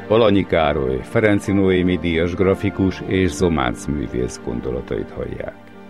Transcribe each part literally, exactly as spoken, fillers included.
Balanyi Károly, Ferenczy Noémi díjas grafikus és Zománc művész gondolatait hallják.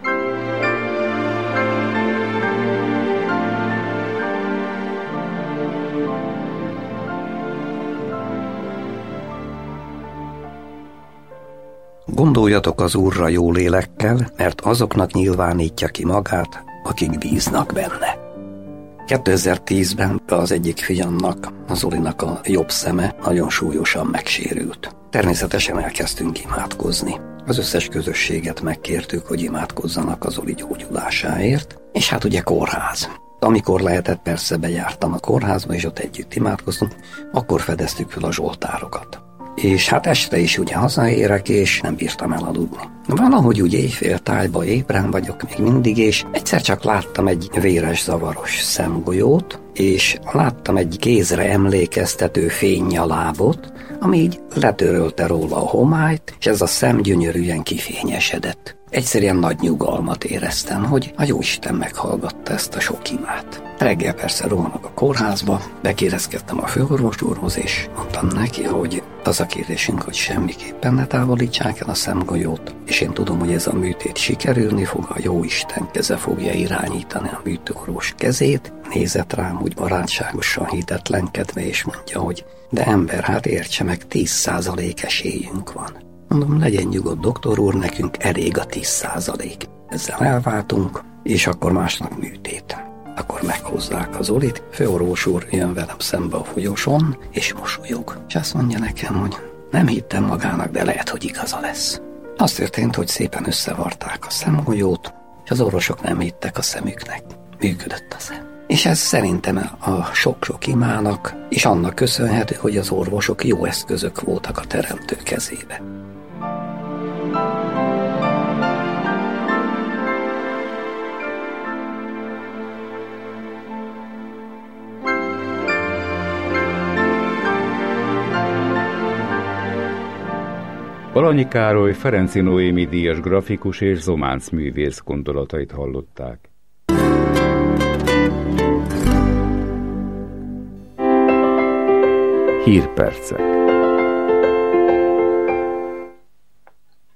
Gondoljatok az Úrra jó lélekkel, mert azoknak nyilvánítja ki magát, akik bíznak benne. kétezer-tízben az egyik fiamnak, az Zolinak a jobb szeme nagyon súlyosan megsérült. Természetesen elkezdtünk imádkozni. Az összes közösséget megkértük, hogy imádkozzanak az Zoli gyógyulásáért, és hát ugye kórház. Amikor lehetett, persze bejártam a kórházba, és ott együtt imádkoztunk, akkor fedeztük fel a zsoltárokat. És hát este is ugye hazaérek, és nem bírtam elaludni. Valahogy úgy éjféltájba ébren vagyok még mindig, és egyszer csak láttam egy véres zavaros szemgolyót, és láttam egy kézre emlékeztető fénnyalábot, ami így letörölte róla a homályt, és ez a szem gyönyörűen kifényesedett. Egyszerűen nagy nyugalmat éreztem, hogy a Jóisten meghallgatta ezt a sok imát. Reggel persze rohanok a kórházba, bekérezkedtem a főorvos úrhoz, és mondtam neki, hogy az a kérdésünk, hogy semmiképpen ne távolítsák el a szemgolyót, és én tudom, hogy ez a műtét sikerülni fog, a Jóisten keze fogja irányítani a műtőorvos kezét. Nézett rám úgy barátságosan, hitetlenkedve, és mondja, hogy de ember, hát értse meg, tíz százalék esélyünk van. Mondom, legyen nyugodt, doktor úr, nekünk elég a tíz százalék. Ezzel elváltunk, és akkor másnap műtét. Akkor meghozzák az Zolit, főorvos úr jön velem szembe a folyosón, és mosolyog. És azt mondja nekem, hogy nem hittem magának, de lehet, hogy igaza lesz. Az történt, hogy szépen összevarták a szemgolyót, és az orvosok nem hittek a szemüknek. Működött a szem. És ez szerintem a sok-sok imának, és annak köszönhető, hogy az orvosok jó eszközök voltak a teremtő kezébe. Balanyi Károly, Ferenczy Noémi díjas grafikus és Zománc művész gondolatait hallották. Hírpercek.